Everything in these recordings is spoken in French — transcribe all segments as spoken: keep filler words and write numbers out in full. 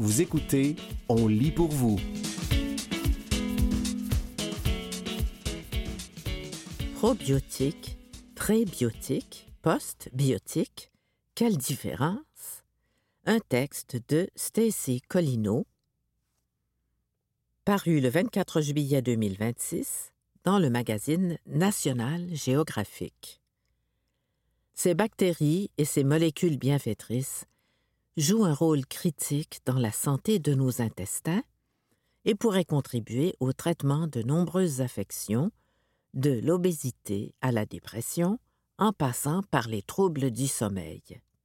Vous écoutez On lit pour vous. Probiotique, prébiotique, postbiotique, quelle différence? Un texte de Stacy Colino, paru le vingt-quatre juillet deux mille vingt-six dans le magazine National Geographic. Ces bactéries et ces molécules bienfaitrices jouent un rôle critique dans la santé de nos intestins et pourraient contribuer au traitement de nombreuses affections, de l'obésité à la dépression, en passant par les troubles du sommeil.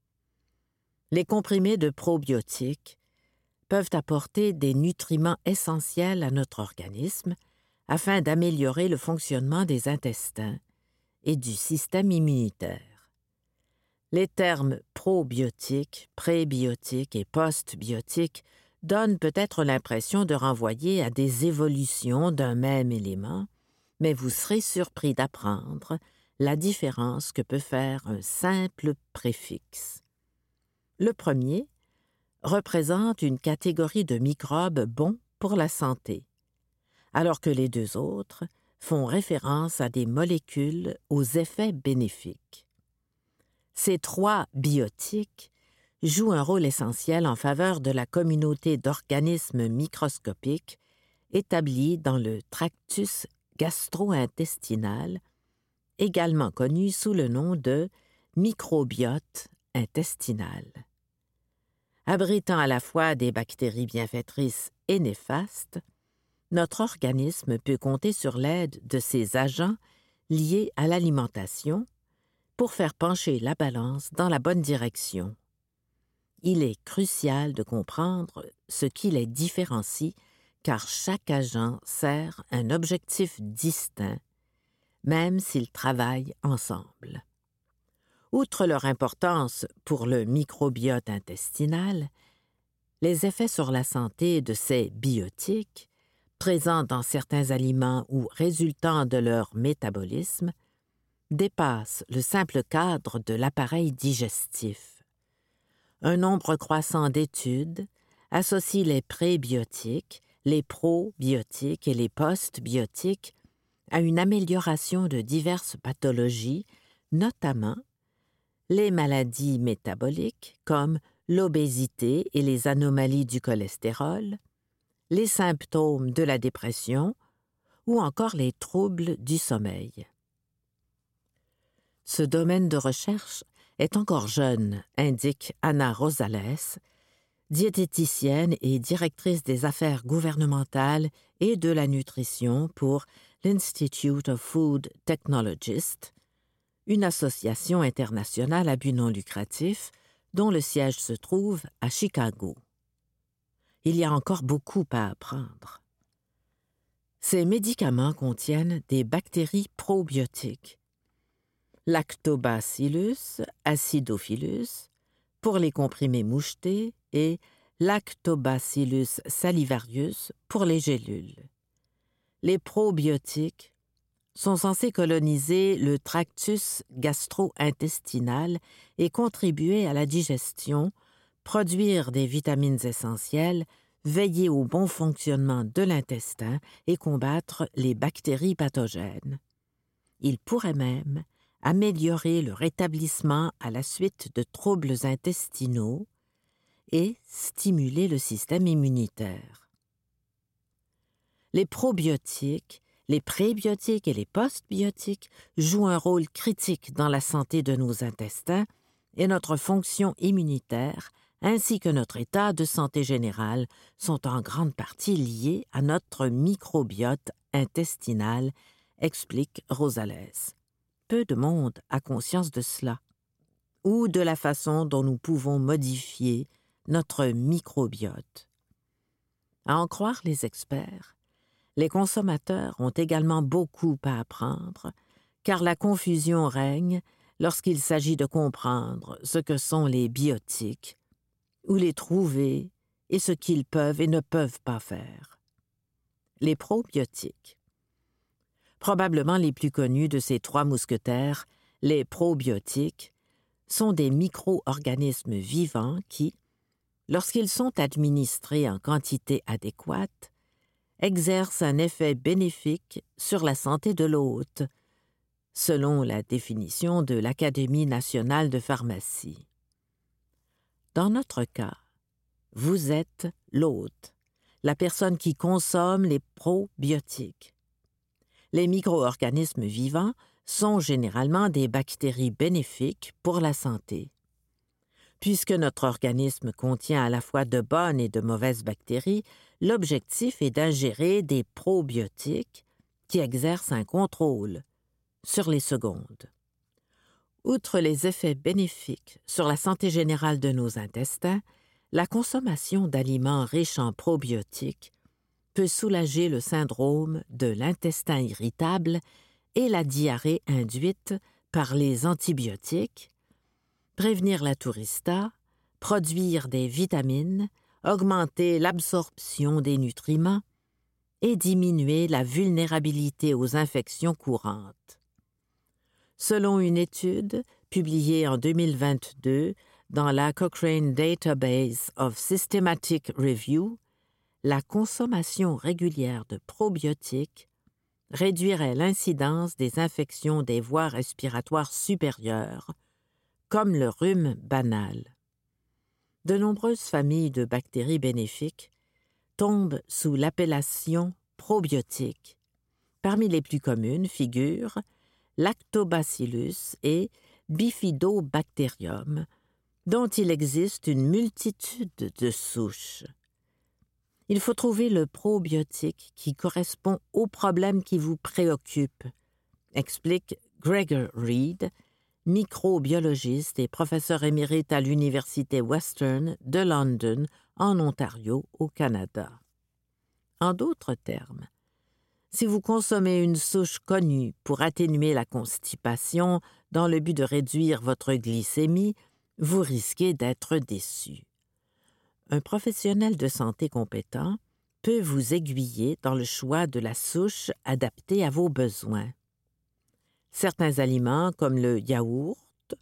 Les comprimés de probiotiques peuvent apporter des nutriments essentiels à notre organisme afin d'améliorer le fonctionnement des intestins et du système immunitaire. Les termes probiotiques, prébiotiques et postbiotiques donnent peut-être l'impression de renvoyer à des évolutions d'un même élément, mais vous serez surpris d'apprendre la différence que peut faire un simple préfixe. Le premier représente une catégorie de microbes bons pour la santé, alors que les deux autres font référence à des molécules aux effets bénéfiques. Ces trois biotiques jouent un rôle essentiel en faveur de la communauté d'organismes microscopiques établis dans le tractus gastro-intestinal, également connu sous le nom de microbiote intestinal. Abritant à la fois des bactéries bienfaitrices et néfastes, notre organisme peut compter sur l'aide de ces agents liés à l'alimentation pour faire pencher la balance dans la bonne direction. Il est crucial de comprendre ce qui les différencie car chaque agent sert un objectif distinct, même s'ils travaillent ensemble. Outre leur importance pour le microbiote intestinal, les effets sur la santé de ces biotiques, présents dans certains aliments ou résultant de leur métabolisme, dépassent le simple cadre de l'appareil digestif. Un nombre croissant d'études associe les prébiotiques, les probiotiques et les postbiotiques à une amélioration de diverses pathologies, notamment les maladies métaboliques comme l'obésité et les anomalies du cholestérol, les symptômes de la dépression ou encore les troubles du sommeil. Ce domaine de recherche est encore jeune, indique Anna Rosales, diététicienne et directrice des affaires gouvernementales et de la nutrition pour l'Institute of Food Technologists, une association internationale à but non lucratif dont le siège se trouve à Chicago. Il y a encore beaucoup à apprendre. Ces médicaments contiennent des bactéries probiotiques, Lactobacillus acidophilus pour les comprimés mouchetés et Lactobacillus salivarius pour les gélules. Les probiotiques sont censés coloniser le tractus gastro-intestinal et contribuer à la digestion, produire des vitamines essentielles, veiller au bon fonctionnement de l'intestin et combattre les bactéries pathogènes. Ils pourraient même améliorer le rétablissement à la suite de troubles intestinaux et stimuler le système immunitaire. Les probiotiques, les prébiotiques et les postbiotiques jouent un rôle critique dans la santé de nos intestins et notre fonction immunitaire, ainsi que notre état de santé général, sont en grande partie liés à notre microbiote intestinal, explique Rosales. Peu de monde a conscience de cela, ou de la façon dont nous pouvons modifier notre microbiote. À en croire les experts, les consommateurs ont également beaucoup à apprendre, car la confusion règne lorsqu'il s'agit de comprendre ce que sont les biotiques, où les trouver et ce qu'ils peuvent et ne peuvent pas faire. Les probiotiques. Probablement les plus connus de ces trois mousquetaires, les probiotiques, sont des micro-organismes vivants qui, lorsqu'ils sont administrés en quantité adéquate, exercent un effet bénéfique sur la santé de l'hôte, selon la définition de l'Académie nationale de pharmacie. Dans notre cas, vous êtes l'hôte, la personne qui consomme les probiotiques. Les micro-organismes vivants sont généralement des bactéries bénéfiques pour la santé. Puisque notre organisme contient à la fois de bonnes et de mauvaises bactéries, l'objectif est d'ingérer des probiotiques qui exercent un contrôle sur les secondes. Outre les effets bénéfiques sur la santé générale de nos intestins, la consommation d'aliments riches en probiotiques peut soulager le syndrome de l'intestin irritable et la diarrhée induite par les antibiotiques, prévenir la tourista, produire des vitamines, augmenter l'absorption des nutriments et diminuer la vulnérabilité aux infections courantes. Selon une étude publiée en deux mille vingt-deux dans la Cochrane Database of Systematic Review, la consommation régulière de probiotiques réduirait l'incidence des infections des voies respiratoires supérieures, comme le rhume banal. De nombreuses familles de bactéries bénéfiques tombent sous l'appellation probiotiques. Parmi les plus communes figurent Lactobacillus et Bifidobacterium, dont il existe une multitude de souches. Il faut trouver le probiotique qui correspond au problème qui vous préoccupe, explique Gregor Reed, microbiologiste et professeur émérite à l'Université Western de London, en Ontario, au Canada. En d'autres termes, si vous consommez une souche connue pour atténuer la constipation dans le but de réduire votre glycémie, vous risquez d'être déçu. Un professionnel de santé compétent peut vous aiguiller dans le choix de la souche adaptée à vos besoins. Certains aliments comme le yaourt,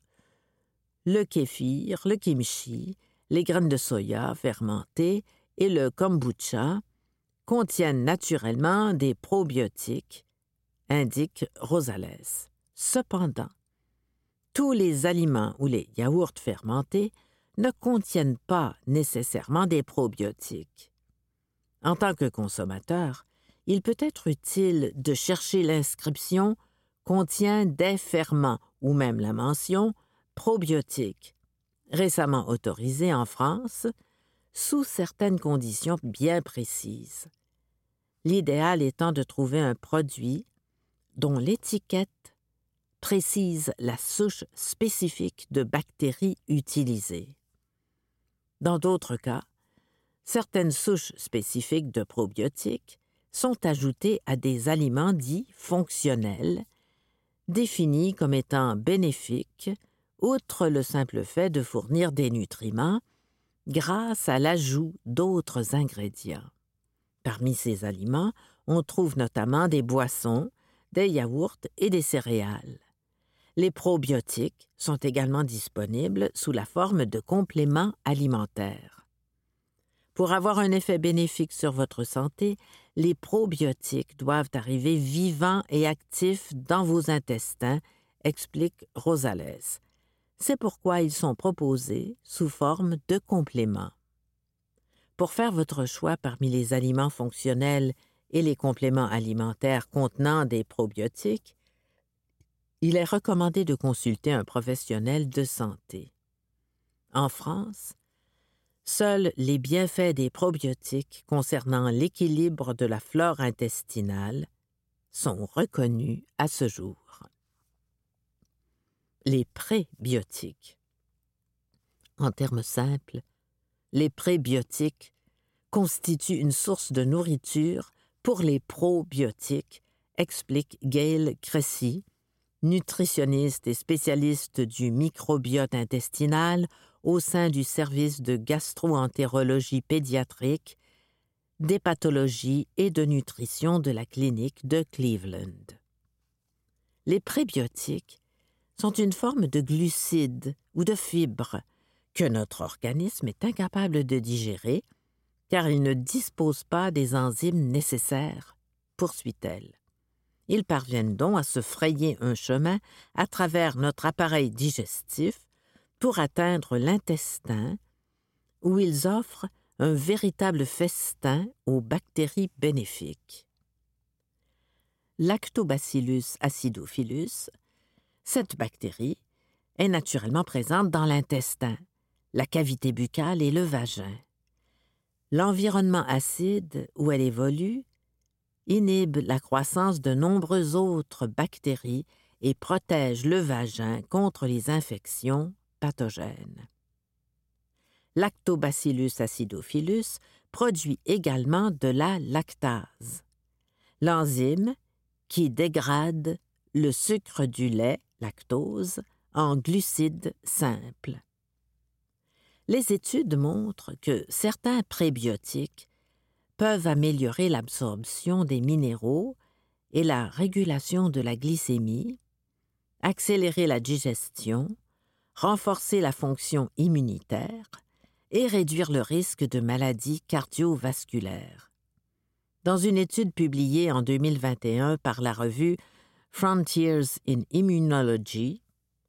le kéfir, le kimchi, les graines de soya fermentées et le kombucha contiennent naturellement des probiotiques, indique Rosales. Cependant, tous les aliments ou les yaourts fermentés ne contiennent pas nécessairement des probiotiques. En tant que consommateur, il peut être utile de chercher l'inscription « contient des ferments » ou même la mention « probiotiques », récemment autorisée en France, sous certaines conditions bien précises. L'idéal étant de trouver un produit dont l'étiquette précise la souche spécifique de bactéries utilisées. Dans d'autres cas, certaines souches spécifiques de probiotiques sont ajoutées à des aliments dits fonctionnels, définis comme étant bénéfiques, outre le simple fait de fournir des nutriments, grâce à l'ajout d'autres ingrédients. Parmi ces aliments, on trouve notamment des boissons, des yaourts et des céréales. Les probiotiques sont également disponibles sous la forme de compléments alimentaires. Pour avoir un effet bénéfique sur votre santé, les probiotiques doivent arriver vivants et actifs dans vos intestins, explique Rosales. C'est pourquoi ils sont proposés sous forme de compléments. Pour faire votre choix parmi les aliments fonctionnels et les compléments alimentaires contenant des probiotiques, il est recommandé de consulter un professionnel de santé. En France, seuls les bienfaits des probiotiques concernant l'équilibre de la flore intestinale sont reconnus à ce jour. Les prébiotiques. En termes simples, les prébiotiques constituent une source de nourriture pour les probiotiques, explique Gail Cressy, nutritionniste et spécialiste du microbiote intestinal au sein du service de gastro-entérologie pédiatrique, d'hépatologie et de nutrition de la clinique de Cleveland. Les prébiotiques sont une forme de glucides ou de fibres que notre organisme est incapable de digérer, car il ne dispose pas des enzymes nécessaires, poursuit-elle. Ils parviennent donc à se frayer un chemin à travers notre appareil digestif pour atteindre l'intestin, où ils offrent un véritable festin aux bactéries bénéfiques. Lactobacillus acidophilus, cette bactérie, est naturellement présente dans l'intestin, la cavité buccale et le vagin. L'environnement acide où elle évolue inhibe la croissance de nombreuses autres bactéries et protège le vagin contre les infections pathogènes. Lactobacillus acidophilus produit également de la lactase, l'enzyme qui dégrade le sucre du lait, lactose, en glucides simples. Les études montrent que certains prébiotiques peuvent améliorer l'absorption des minéraux et la régulation de la glycémie, accélérer la digestion, renforcer la fonction immunitaire et réduire le risque de maladies cardiovasculaires. Dans une étude publiée en deux mille vingt et un par la revue Frontiers in Immunology,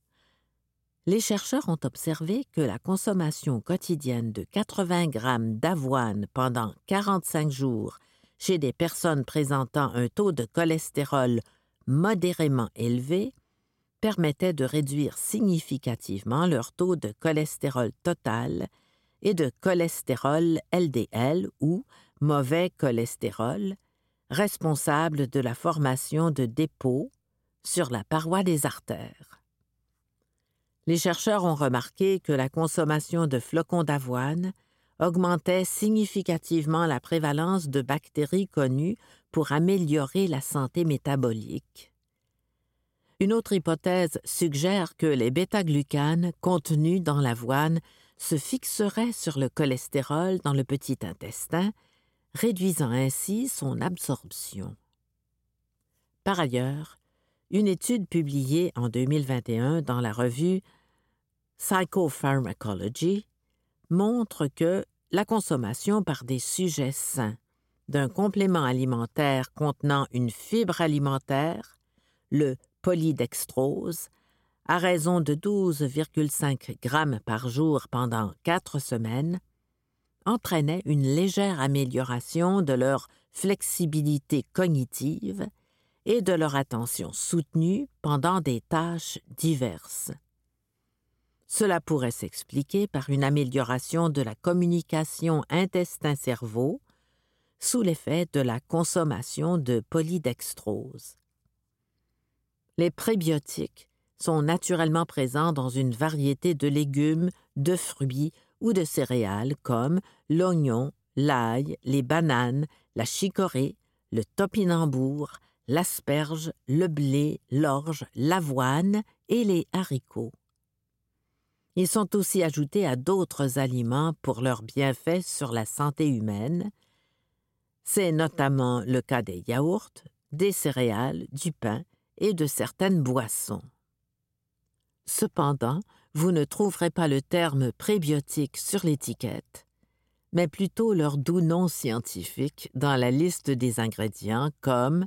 les chercheurs ont observé que la consommation quotidienne de quatre-vingts grammes d'avoine pendant quarante-cinq jours chez des personnes présentant un taux de cholestérol modérément élevé permettait de réduire significativement leur taux de cholestérol total et de cholestérol L D L ou mauvais cholestérol, responsable de la formation de dépôts sur la paroi des artères. Les chercheurs ont remarqué que la consommation de flocons d'avoine augmentait significativement la prévalence de bactéries connues pour améliorer la santé métabolique. Une autre hypothèse suggère que les bêta-glucanes contenus dans l'avoine se fixeraient sur le cholestérol dans le petit intestin, réduisant ainsi son absorption. Par ailleurs, une étude publiée en deux mille vingt et un dans la revue Psychopharmacology montre que la consommation par des sujets sains d'un complément alimentaire contenant une fibre alimentaire, le polydextrose, à raison de douze virgule cinq grammes par jour pendant quatre semaines, entraînait une légère amélioration de leur flexibilité cognitive et de leur attention soutenue pendant des tâches diverses. Cela pourrait s'expliquer par une amélioration de la communication intestin-cerveau sous l'effet de la consommation de polydextrose. Les prébiotiques sont naturellement présents dans une variété de légumes, de fruits ou de céréales comme l'oignon, l'ail, les bananes, la chicorée, le topinambour, l'asperge, le blé, l'orge, l'avoine et les haricots. Ils sont aussi ajoutés à d'autres aliments pour leurs bienfaits sur la santé humaine. C'est notamment le cas des yaourts, des céréales, du pain et de certaines boissons. Cependant, vous ne trouverez pas le terme prébiotique sur l'étiquette, mais plutôt leur doux nom scientifique dans la liste des ingrédients comme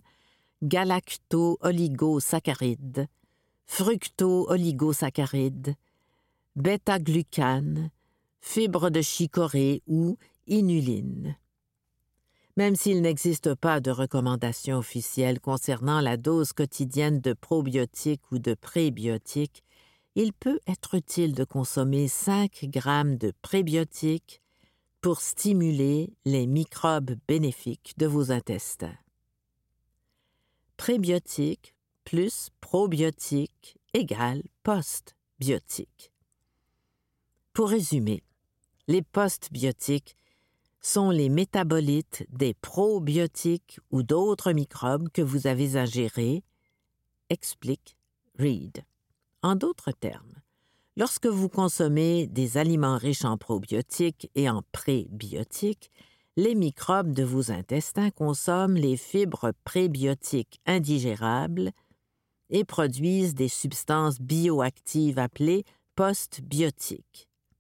galacto-oligosaccharides, fructo-oligosaccharides, bêta-glucane, fibres de chicorée ou inuline. Même s'il n'existe pas de recommandation officielle concernant la dose quotidienne de probiotiques ou de prébiotiques, il peut être utile de consommer cinq grammes de prébiotiques pour stimuler les microbes bénéfiques de vos intestins. Prébiotiques plus probiotiques égale postbiotiques. Pour résumer, les postbiotiques sont les métabolites des probiotiques ou d'autres microbes que vous avez ingérés, explique Reed. En d'autres termes, lorsque vous consommez des aliments riches en probiotiques et en prébiotiques, les microbes de vos intestins consomment les fibres prébiotiques indigérables et produisent des substances bioactives appelées postbiotiques.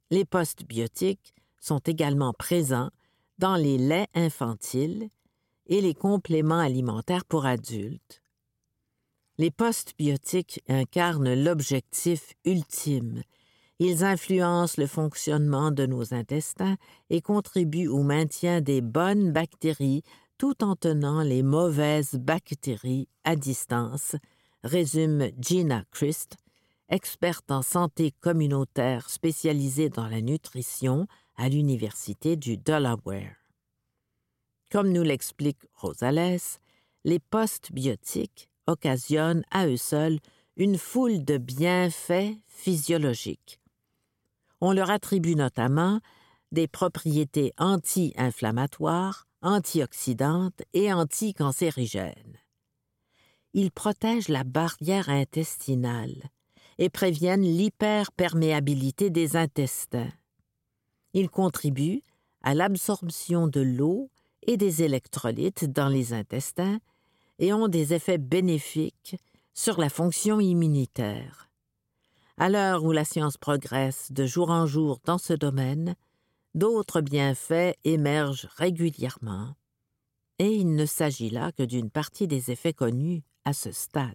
Les postbiotiques sont également présents dans les laits infantiles et les compléments alimentaires pour adultes. Les postbiotiques incarnent l'objectif ultime. Ils influencent le fonctionnement de nos intestins et contribuent au maintien des bonnes bactéries tout en tenant les mauvaises bactéries à distance, résume Gina Christ, experte en santé communautaire spécialisée dans la nutrition à l'Université du Delaware. Comme nous l'explique Rosales, les postbiotiques occasionnent à eux seuls une foule de bienfaits physiologiques. On leur attribue notamment des propriétés anti-inflammatoires, antioxydantes et anticancérigènes. Ils protègent la barrière intestinale et préviennent l'hyperperméabilité des intestins. Ils contribuent à l'absorption de l'eau et des électrolytes dans les intestins et ont des effets bénéfiques sur la fonction immunitaire. À l'heure où la science progresse de jour en jour dans ce domaine, d'autres bienfaits émergent régulièrement, et il ne s'agit là que d'une partie des effets connus à ce stade.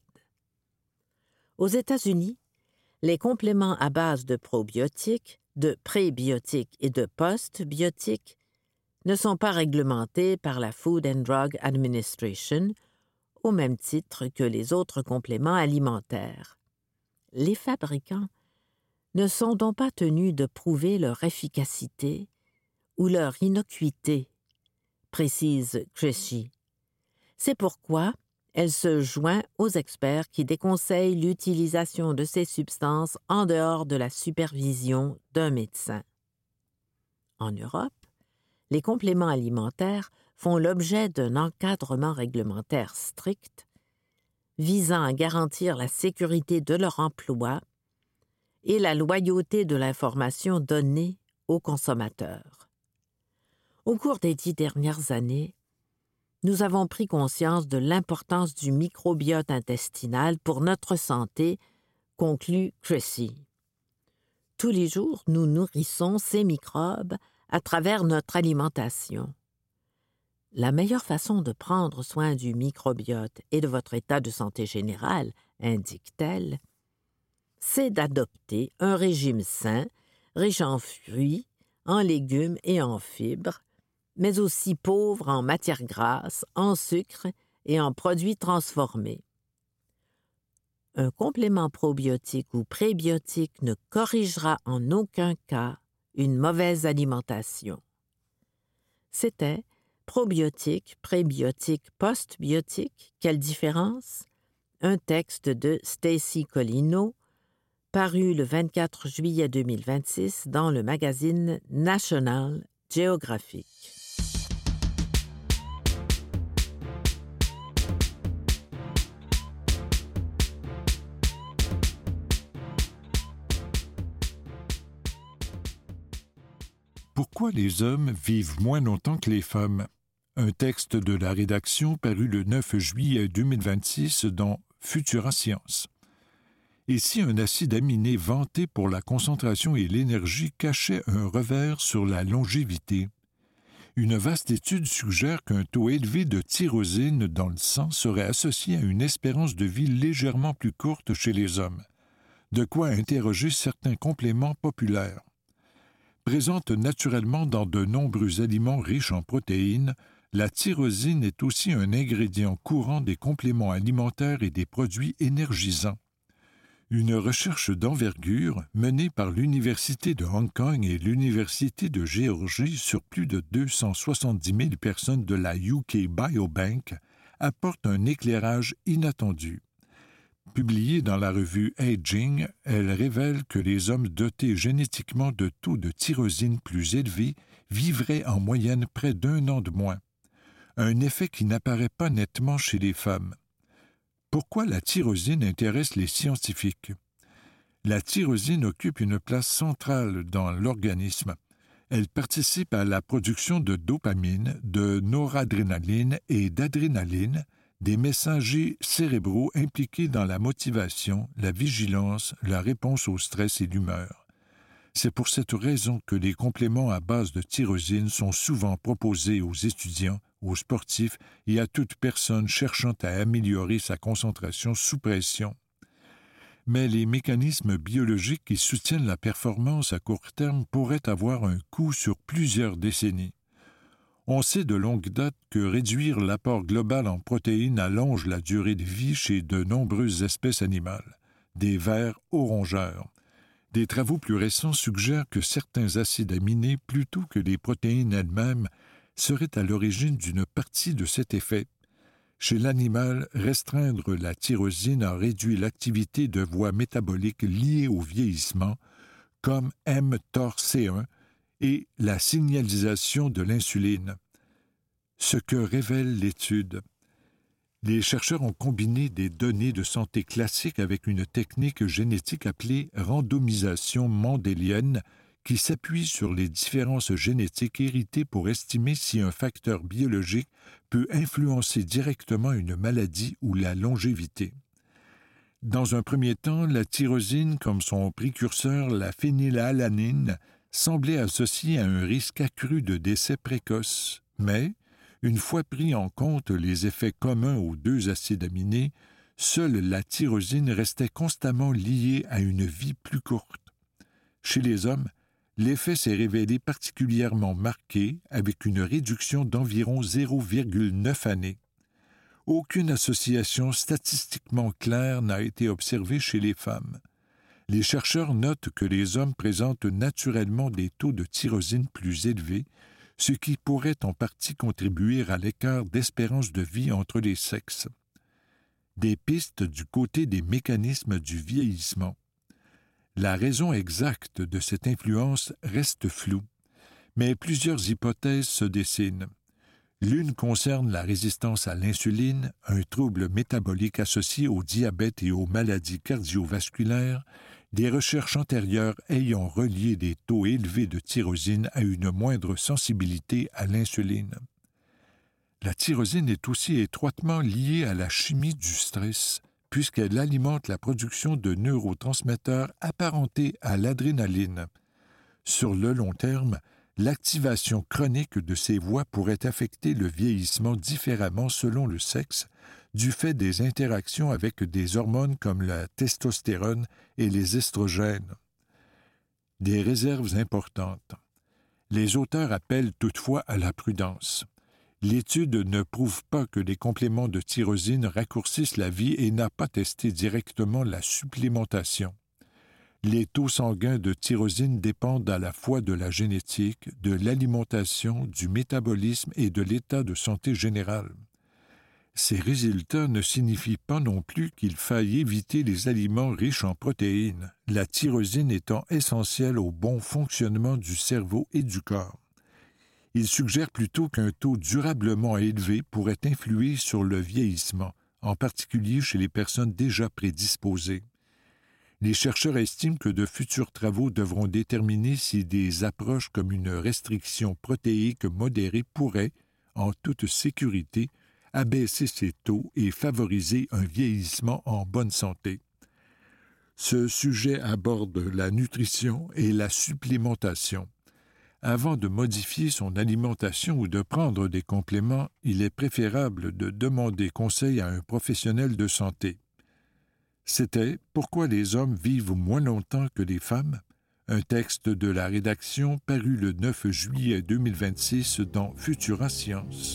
Aux États-Unis, les compléments à base de probiotiques, de prébiotiques et de postbiotiques ne sont pas réglementés par la Food and Drug Administration au même titre que les autres compléments alimentaires. Les fabricants ne sont donc pas tenus de prouver leur efficacité ou leur innocuité, précise Cresci. C'est pourquoi elle se joint aux experts qui déconseillent l'utilisation de ces substances en dehors de la supervision d'un médecin. En Europe, les compléments alimentaires font l'objet d'un encadrement réglementaire strict visant à garantir la sécurité de leur emploi et la loyauté de l'information donnée aux consommateurs. Au cours des dix dernières années, nous avons pris conscience de l'importance du microbiote intestinal pour notre santé, conclut Cresci. Tous les jours, nous nourrissons ces microbes à travers notre alimentation. La meilleure façon de prendre soin du microbiote et de votre état de santé général, indique-t-elle, c'est d'adopter un régime sain, riche en fruits, en légumes et en fibres, mais aussi pauvre en matières grasses, en sucre et en produits transformés. Un complément probiotique ou prébiotique ne corrigera en aucun cas une mauvaise alimentation. C'était Probiotique, prébiotique, postbiotique, quelle différence? Un texte de Stacy Colino, paru le vingt-quatre juillet deux mille vingt-six dans le magazine National Geographic. Pourquoi les hommes vivent moins longtemps que les femmes? Un texte de la rédaction paru le neuf juillet deux mille vingt-six dans Futura Science. Et si un acide aminé vanté pour la concentration et l'énergie cachait un revers sur la longévité? Une vaste étude suggère qu'un taux élevé de tyrosine dans le sang serait associé à une espérance de vie légèrement plus courte chez les hommes. De quoi interroger certains compléments populaires. Présente naturellement dans de nombreux aliments riches en protéines, la tyrosine est aussi un ingrédient courant des compléments alimentaires et des produits énergisants. Une recherche d'envergure menée par l'Université de Hong Kong et l'Université de Géorgie sur plus de deux cent soixante-dix mille personnes de la U K Biobank apporte un éclairage inattendu. Publiée dans la revue Aging, elle révèle que les hommes dotés génétiquement de taux de tyrosine plus élevés vivraient en moyenne près d'un an de moins. Un effet qui n'apparaît pas nettement chez les femmes. Pourquoi la tyrosine intéresse les scientifiques? La tyrosine occupe une place centrale dans l'organisme. Elle participe à la production de dopamine, de noradrénaline et d'adrénaline, des messagers cérébraux impliqués dans la motivation, la vigilance, la réponse au stress et l'humeur. C'est pour cette raison que les compléments à base de tyrosine sont souvent proposés aux étudiants, aux sportifs et à toute personne cherchant à améliorer sa concentration sous pression. Mais les mécanismes biologiques qui soutiennent la performance à court terme pourraient avoir un coût sur plusieurs décennies. On sait de longue date que réduire l'apport global en protéines allonge la durée de vie chez de nombreuses espèces animales, des vers aux rongeurs. Des travaux plus récents suggèrent que certains acides aminés, plutôt que les protéines elles-mêmes, seraient à l'origine d'une partie de cet effet. Chez l'animal, restreindre la tyrosine a réduit l'activité de voies métaboliques liées au vieillissement, comme mTOR C un, et la signalisation de l'insuline. Ce que révèle l'étude. Les chercheurs ont combiné des données de santé classiques avec une technique génétique appelée randomisation mendélienne qui s'appuie sur les différences génétiques héritées pour estimer si un facteur biologique peut influencer directement une maladie ou la longévité. Dans un premier temps, la tyrosine, comme son précurseur, la phénylalanine, semblait associée à un risque accru de décès précoce, mais, une fois pris en compte les effets communs aux deux acides aminés, seule la tyrosine restait constamment liée à une vie plus courte. Chez les hommes, l'effet s'est révélé particulièrement marqué avec une réduction d'environ zéro virgule neuf années. Aucune association statistiquement claire n'a été observée chez les femmes. Les chercheurs notent que les hommes présentent naturellement des taux de tyrosine plus élevés, ce qui pourrait en partie contribuer à l'écart d'espérance de vie entre les sexes. Des pistes du côté des mécanismes du vieillissement. La raison exacte de cette influence reste floue, mais plusieurs hypothèses se dessinent. L'une concerne la résistance à l'insuline, un trouble métabolique associé au diabète et aux maladies cardiovasculaires, des recherches antérieures ayant relié des taux élevés de tyrosine à une moindre sensibilité à l'insuline. La tyrosine est aussi étroitement liée à la chimie du stress, puisqu'elle alimente la production de neurotransmetteurs apparentés à l'adrénaline. Sur le long terme, l'activation chronique de ces voies pourrait affecter le vieillissement différemment selon le sexe, du fait des interactions avec des hormones comme la testostérone et les estrogènes. Des réserves importantes. Les auteurs appellent toutefois à la prudence. L'étude ne prouve pas que les compléments de tyrosine raccourcissent la vie et n'a pas testé directement la supplémentation. Les taux sanguins de tyrosine dépendent à la fois de la génétique, de l'alimentation, du métabolisme et de l'état de santé général. Ces résultats ne signifient pas non plus qu'il faille éviter les aliments riches en protéines, la tyrosine étant essentielle au bon fonctionnement du cerveau et du corps. Ils suggèrent plutôt qu'un taux durablement élevé pourrait influer sur le vieillissement, en particulier chez les personnes déjà prédisposées. Les chercheurs estiment que de futurs travaux devront déterminer si des approches comme une restriction protéique modérée pourraient, en toute sécurité, abaisser ces taux et favoriser un vieillissement en bonne santé. Ce sujet aborde la nutrition et la supplémentation. Avant de modifier son alimentation ou de prendre des compléments, il est préférable de demander conseil à un professionnel de santé. C'était « Pourquoi les hommes vivent moins longtemps que les femmes ?» un texte de la rédaction paru le neuf juillet deux mille vingt-six dans Futura Science.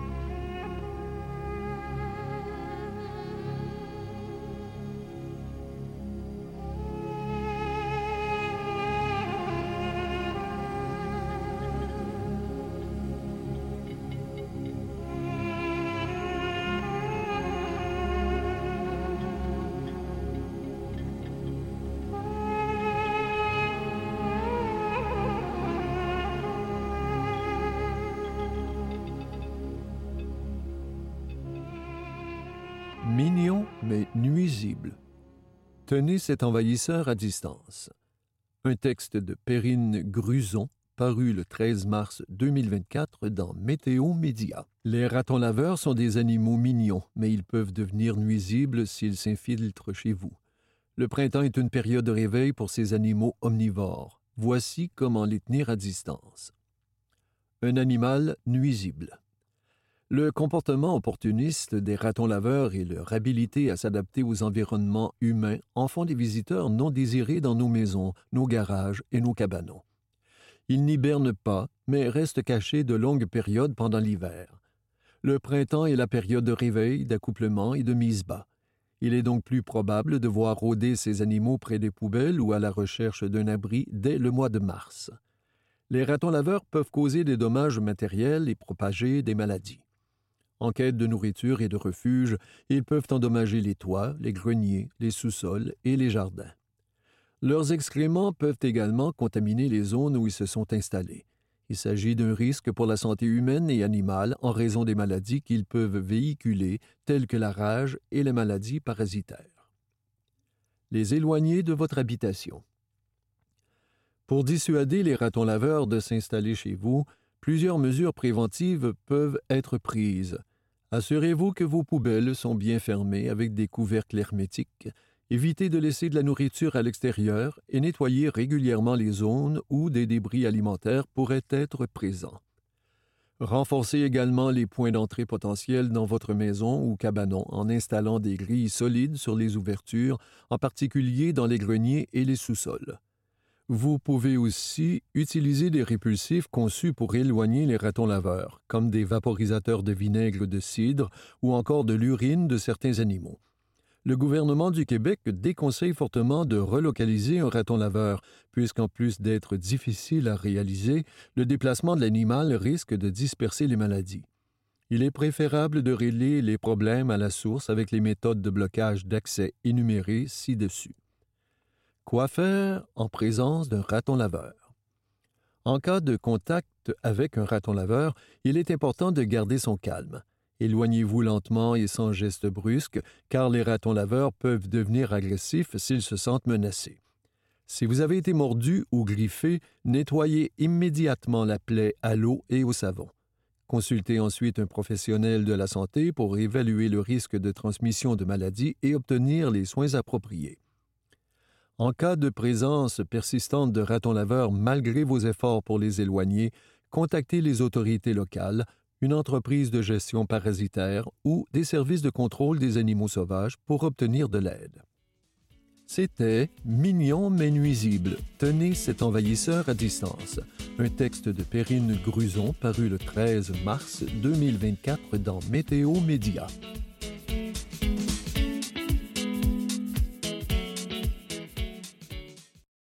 Mignon, mais nuisible. Tenez cet envahisseur à distance. Un texte de Perrine Gruson, paru le treize mars deux mille vingt-quatre dans Météo Média. Les ratons laveurs sont des animaux mignons, mais ils peuvent devenir nuisibles s'ils s'infiltrent chez vous. Le printemps est une période de réveil pour ces animaux omnivores. Voici comment les tenir à distance. Un animal nuisible. Le comportement opportuniste des ratons laveurs et leur habilité à s'adapter aux environnements humains en font des visiteurs non désirés dans nos maisons, nos garages et nos cabanons. Ils n'hibernent pas, mais restent cachés de longues périodes pendant l'hiver. Le printemps est la période de réveil, d'accouplement et de mise bas. Il est donc plus probable de voir rôder ces animaux près des poubelles ou à la recherche d'un abri dès le mois de mars. Les ratons laveurs peuvent causer des dommages matériels et propager des maladies. En quête de nourriture et de refuge, ils peuvent endommager les toits, les greniers, les sous-sols et les jardins. Leurs excréments peuvent également contaminer les zones où ils se sont installés. Il s'agit d'un risque pour la santé humaine et animale en raison des maladies qu'ils peuvent véhiculer, telles que la rage et les maladies parasitaires. Les éloigner de votre habitation. Pour dissuader les ratons laveurs de s'installer chez vous, plusieurs mesures préventives peuvent être prises. Assurez-vous que vos poubelles sont bien fermées avec des couvercles hermétiques. Évitez de laisser de la nourriture à l'extérieur et nettoyez régulièrement les zones où des débris alimentaires pourraient être présents. Renforcez également les points d'entrée potentiels dans votre maison ou cabanon en installant des grilles solides sur les ouvertures, en particulier dans les greniers et les sous-sols. Vous pouvez aussi utiliser des répulsifs conçus pour éloigner les ratons laveurs, comme des vaporisateurs de vinaigre de cidre ou encore de l'urine de certains animaux. Le gouvernement du Québec déconseille fortement de relocaliser un raton laveur, puisqu'en plus d'être difficile à réaliser, le déplacement de l'animal risque de disperser les maladies. Il est préférable de régler les problèmes à la source avec les méthodes de blocage d'accès énumérées ci-dessus. Quoi faire en présence d'un raton laveur? En cas de contact avec un raton laveur, il est important de garder son calme. Éloignez-vous lentement et sans geste brusque, car les ratons laveurs peuvent devenir agressifs s'ils se sentent menacés. Si vous avez été mordu ou griffé, nettoyez immédiatement la plaie à l'eau et au savon. Consultez ensuite un professionnel de la santé pour évaluer le risque de transmission de maladies et obtenir les soins appropriés. En cas de présence persistante de ratons laveurs malgré vos efforts pour les éloigner, contactez les autorités locales, une entreprise de gestion parasitaire ou des services de contrôle des animaux sauvages pour obtenir de l'aide. C'était « Mignon mais nuisible. Tenez cet envahisseur à distance », un texte de Perrine Gruson paru le treize mars deux mille vingt-quatre dans Météo Média.